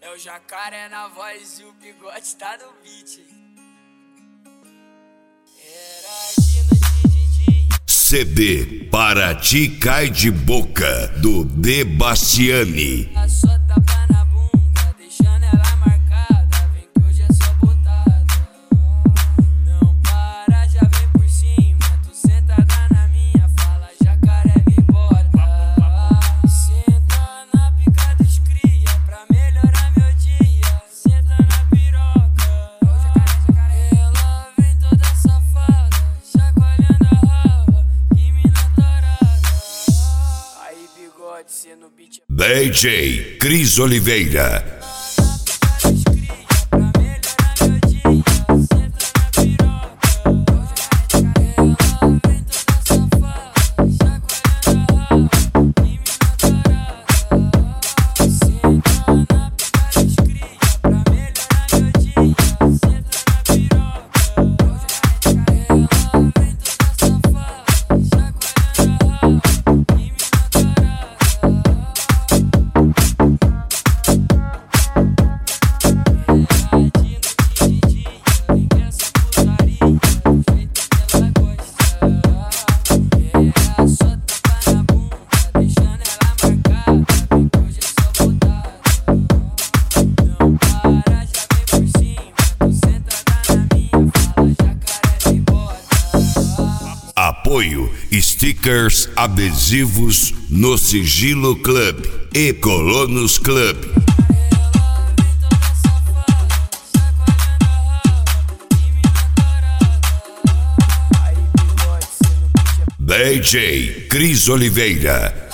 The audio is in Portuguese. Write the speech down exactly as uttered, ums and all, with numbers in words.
É o Jacaré na voz e o Bigode tá no beat. Era Gina de D J. C D Para Ti Cai de Boca, do Debastiani. A só tapa na bunda, deixando ela marcada. Vem que hoje é só botada. Não para, já vem por cima. Tu sentada na minha, fala Jacaré me bota. Senta na pica dos cria, pra melhorar meu dia. Senta na piroca. Ela vem toda safada, chacoalhando a raba. Que mina tarada. Aí Bigode, cê no beat. D J Cris Oliveira. Apoio stickers adesivos no Sigilo Club e Colonos Club. D J Cris Oliveira.